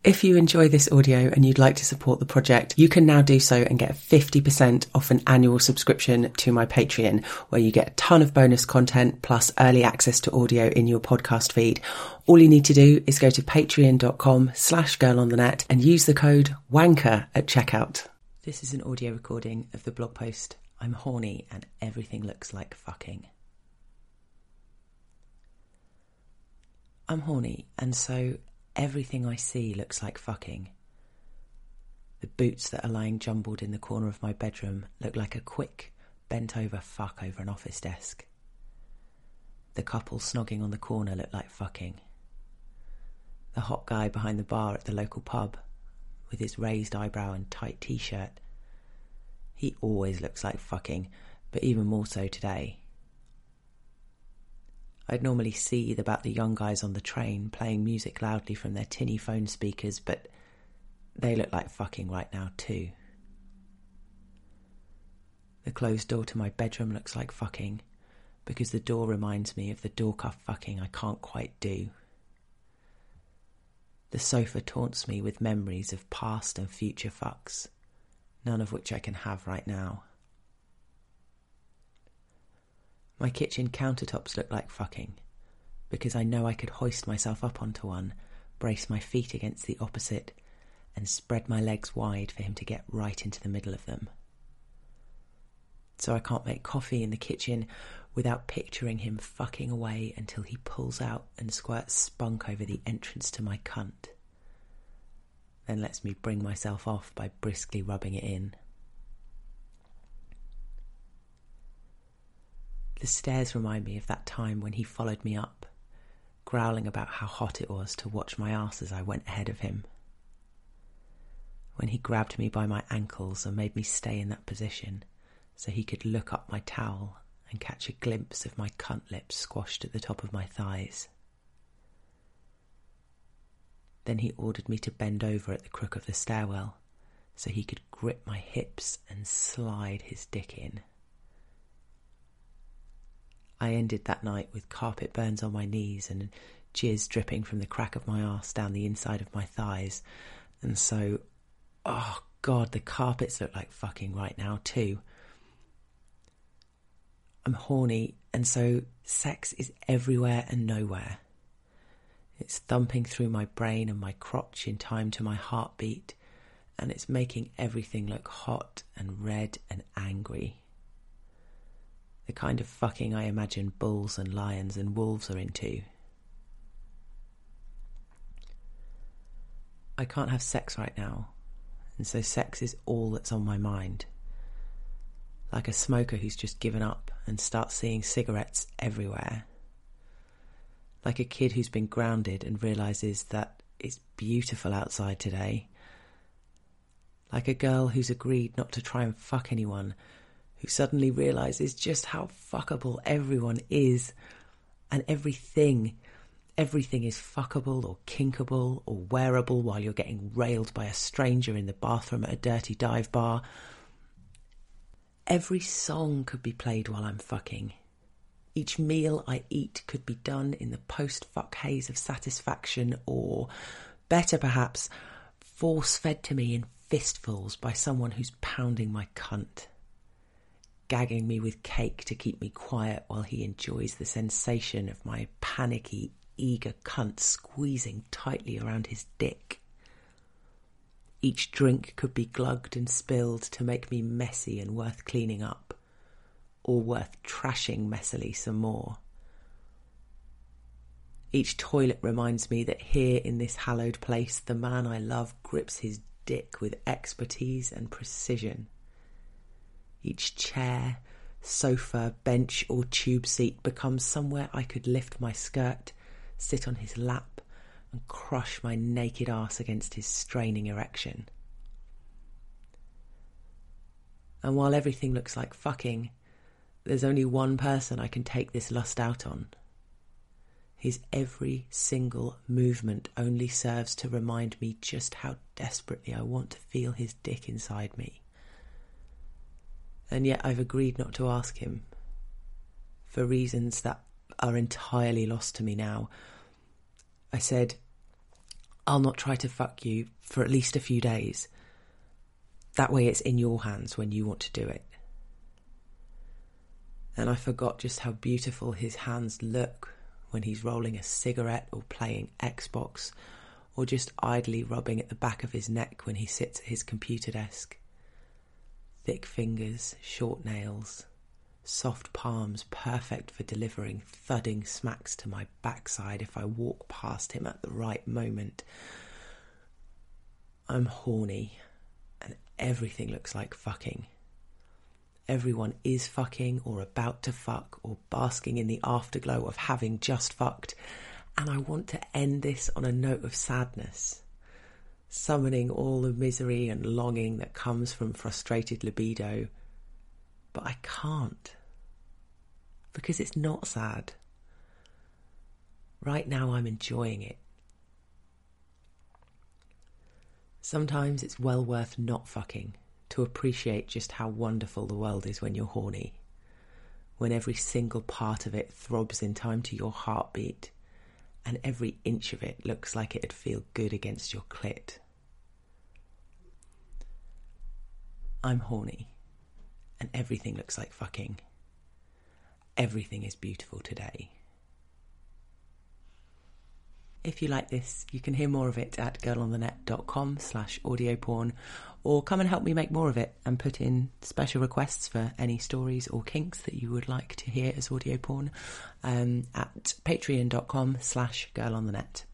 If you enjoy this audio and you'd like to support the project, you can now do so and get 50% off an annual subscription to my Patreon, where you get a ton of bonus content plus early access to audio in your podcast feed. All you need to do is go to patreon.com/girlonthenet and use the code WANKER at checkout. This is an audio recording of the blog post, I'm horny and everything looks like fucking. I'm horny, and so everything I see looks like fucking. The boots that are lying jumbled in the corner of my bedroom look like a quick, bent-over fuck over an office desk. The couple snogging on the corner look like fucking. The hot guy behind the bar at the local pub, with his raised eyebrow and tight t-shirt, he always looks like fucking, but even more so today. I'd normally seethe about the young guys on the train playing music loudly from their tinny phone speakers, but they look like fucking right now too. The closed door to my bedroom looks like fucking, because the door reminds me of the door cuff fucking I can't quite do. The sofa taunts me with memories of past and future fucks, none of which I can have right now. My kitchen countertops look like fucking, because I know I could hoist myself up onto one, brace my feet against the opposite, and spread my legs wide for him to get right into the middle of them. So I can't make coffee in the kitchen without picturing him fucking away until he pulls out and squirts spunk over the entrance to my cunt, then lets me bring myself off by briskly rubbing it in. The stairs remind me of that time when he followed me up, growling about how hot it was to watch my arse as I went ahead of him. When he grabbed me by my ankles and made me stay in that position so he could look up my towel and catch a glimpse of my cunt lips squashed at the top of my thighs. Then he ordered me to bend over at the crook of the stairwell so he could grip my hips and slide his dick in. I ended that night with carpet burns on my knees and jizz dripping from the crack of my arse down the inside of my thighs. And so, oh God, the carpets look like fucking right now too. I'm horny, and so sex is everywhere and nowhere. It's thumping through my brain and my crotch in time to my heartbeat, and it's making everything look hot and red and angry. The kind of fucking I imagine bulls and lions and wolves are into. I can't have sex right now, and so sex is all that's on my mind. Like a smoker who's just given up and starts seeing cigarettes everywhere. Like a kid who's been grounded and realises that it's beautiful outside today. Like a girl who's agreed not to try and fuck anyone, who suddenly realises just how fuckable everyone is, and everything is fuckable or kinkable or wearable while you're getting railed by a stranger in the bathroom at a dirty dive bar. Every song could be played while I'm fucking. Each meal I eat could be done in the post-fuck haze of satisfaction, or, better perhaps, force-fed to me in fistfuls by someone who's pounding my cunt, gagging me with cake to keep me quiet while he enjoys the sensation of my panicky, eager cunt squeezing tightly around his dick. Each drink could be glugged and spilled to make me messy and worth cleaning up, or worth trashing messily some more. Each toilet reminds me that here in this hallowed place, the man I love grips his dick with expertise and precision. Each chair, sofa, bench or tube seat becomes somewhere I could lift my skirt, sit on his lap and crush my naked arse against his straining erection. And while everything looks like fucking, there's only one person I can take this lust out on. His every single movement only serves to remind me just how desperately I want to feel his dick inside me. And yet I've agreed not to ask him, for reasons that are entirely lost to me now. I said, I'll not try to fuck you for at least a few days. That way it's in your hands when you want to do it. And I forgot just how beautiful his hands look when he's rolling a cigarette or playing Xbox, or just idly rubbing at the back of his neck when he sits at his computer desk. Thick fingers, short nails, soft palms, perfect for delivering thudding smacks to my backside if I walk past him at the right moment. I'm horny, and everything looks like fucking. Everyone is fucking, or about to fuck, or basking in the afterglow of having just fucked, and I want to end this on a note of sadness, summoning all the misery and longing that comes from frustrated libido, but I can't, because it's not sad. Right now I'm enjoying it. Sometimes it's well worth not fucking to appreciate just how wonderful the world is when you're horny, when every single part of it throbs in time to your heartbeat, and every inch of it looks like it'd feel good against your clit. I'm horny, and everything looks like fucking. Everything is beautiful today. If you like this, you can hear more of it at girlonthenet.com/audioporn, or come and help me make more of it and put in special requests for any stories or kinks that you would like to hear as audio porn at patreon.com/girlonthenet.